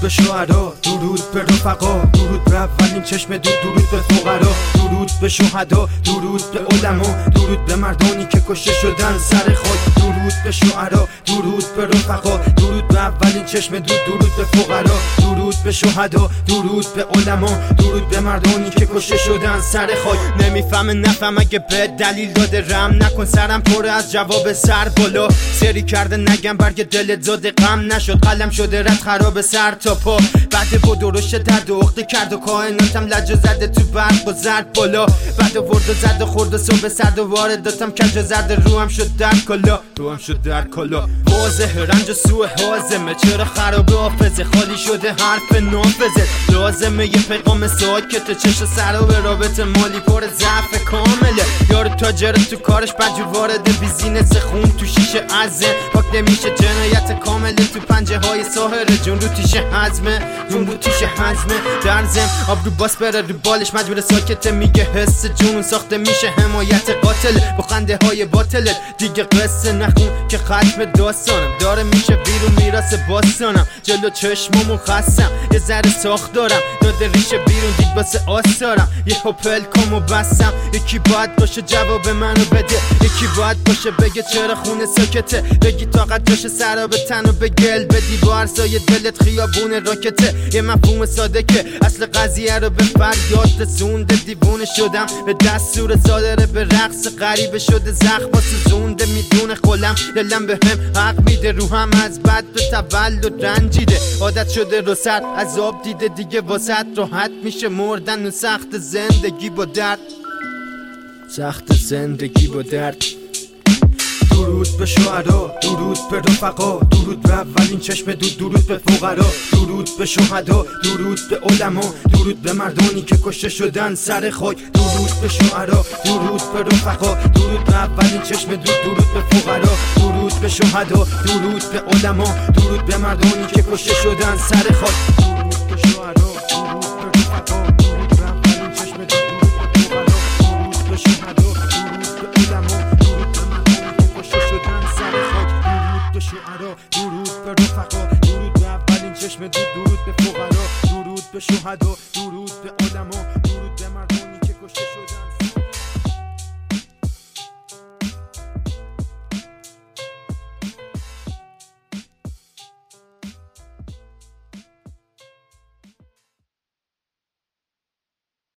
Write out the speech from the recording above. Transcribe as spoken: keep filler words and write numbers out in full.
به شهدا، درود به رفقا، درود به اولین چشم دود، درود به فقرا، درود به شهدا، درود به علما، درود به مردانی که کشته شدن سر خاک، درود به شعرا، درود به رفقا، درود به اولین چشم دود، درود به فقرا، درود به شهدا، درود به علما، درود به مردانی که کشته شدن سر خاک. نمیفهمه نفهم اگه به دلیل داده رم نکن، سرم پر از جواب سر بالا سری کرده نگم برگ دل زاده غم نشد، قلم شده رد خراب سر تا پا، بعد با درشت درد و اخته کرد و کائناتم لجه زده تو برق با زرد بالا، بعد ورد و زد و خورد و صبح سرد و وارداتم کج و زرد، روحم شد در کلا روحم شد در کلا واضح رنج و سوء حازمه، چرا خراب حافظه خالی شده حرف نافذه، لازمه یه پیغام ساکته، چش و سر و به رابطه مالی پر ضعف کامله، یارو تاجر تو کارش بجور وارد بیزینس خون تو شیشه ازه، پاک نمیشه جنایت کامله تو پنجه های ساحره، جون رو تیشه حزمه جون رو تیشه حزمه، درزم آب رو باس بره رو بالش مجبور ساکته، میگه حس جون ساخته میشه حمایت قاتل با خنده های باطلت، دیگه قصه نخون که ختم داستانم داره میشه بیرون میراث باستانم، جلو چشمامون خستم یه ذره ساخت دارم، داده ریشه بیرون دید باسه آستارم، یه هپل کامو بستم، یکی باید باشه جواب منو بده، یکی باید باشه بگه چرا خونه ساکته، بگی طاقت جاشه سرا به تن و به گل بدی با عرصای دلت خیابون راکته، یه مفهوم ساده که اصل قضیه رو به فریاد رسونده، دیوونه شدم به دستور زادره به رقص غریبه شده، زخم با سوزونده میدونه خلم، دلم به هم حق میده، روحم از بد به تولد رنجیده، عادت شده رو سر عذاب دیده، دیگه واسط راحت میشه مردن و سخت زندگی با درد، سخت زندگی با درد. درود به شهدا، درود به رفقا، درود به اولین چشم دود، درود به فقرا، درود به شهدا، درود به علما، درود به مردانی که کشته شدن سر خاک، درود به شعرا، درود به رفقا، درود به اولین چشم دود، درود به فقرا، درود به شهدا، درود به علما، درود به مردانی که کشته شدن سر خاک، درود به شعرا، درود به رفقا، درود به اولین چشم دود، درود به فقرا، درود به شهدا، درود به علما، شعرا، درود به رفقا، درود به اولین چشم دود، درود به فقرا، درود به شهدا.